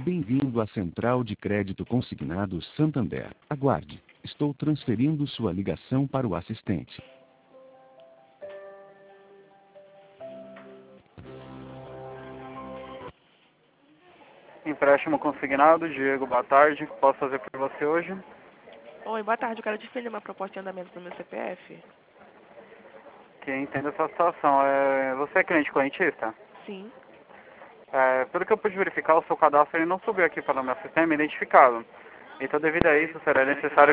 Bem-vindo à Central de Crédito Consignado Santander. Aguarde. Estou transferindo sua ligação para o assistente. Empréstimo consignado, Diego, boa tarde. O que posso fazer por você hoje? Oi, boa tarde. Eu quero defender uma proposta de andamento do meu CPF. Que entenda essa situação. Você é cliente correntista? Sim. Pelo que eu pude verificar, o seu cadastro ele não subiu aqui para o meu sistema identificado. Então, devido a isso, será necessário